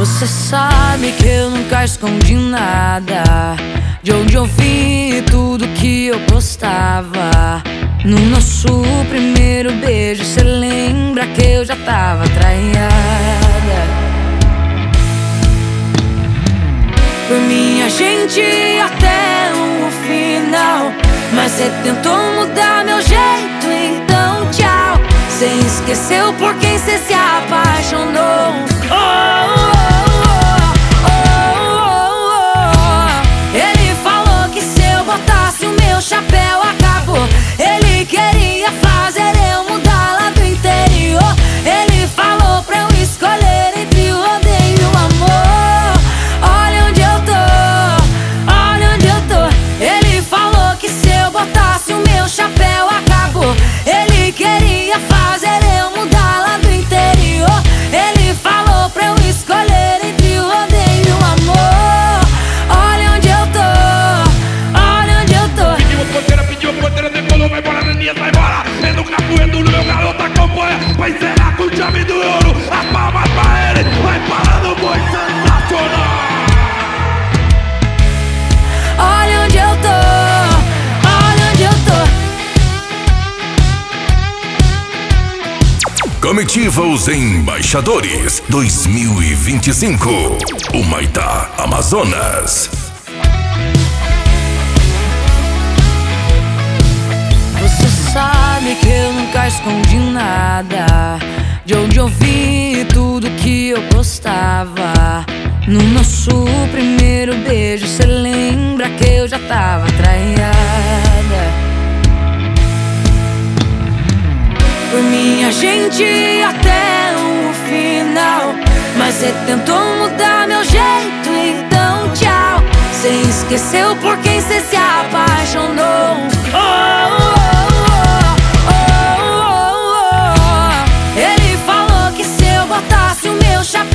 Você sabe que eu nunca escondi nada, de onde eu vim e tudo que eu postava. No nosso primeiro beijo, cê lembra que eu já tava traída. Por mim a gente ia até o final, mas cê tentou mudar meu jeito, então tchau. Cê esqueceu por quem cê se apaixonou. Ele falou que se eu botasse o meu chapéu acabou. Ele queria fazer eu mudar lá do interior. Ele falou pra eu escolher entre o odeio e o amor. Olha onde eu tô, olha onde eu tô. Ele falou que se eu botasse o meu chapéu acabou. Ele queria fazer eu mudar lá do interior. Ele falou pra eu escolher entre o odeio e o amor. Olha onde eu tô, olha onde eu tô. Pediu porteira, decolou, vai embora, Neninha, sai embora. É no capoeiro, no meu garoto acompanha. Vai encerrar com chave do ouro. As palmas pra ele, vai parando, foi sensacional. Olha onde eu tô, olha onde eu tô. Comitiva Os Embaixadores 2025, Humaitá, Amazonas. Você sabe que eu nunca escondi nada, de onde eu vim e tudo que eu postava. No nosso primeiro beijo, cê lembra que eu já tava traída. Por mim a gente ia até o final, mas cê tentou mudar meu jeito, então tchau. Cê esqueceu por quem cê se apaixonou. Ele falou que se eu botasse o meu chapéu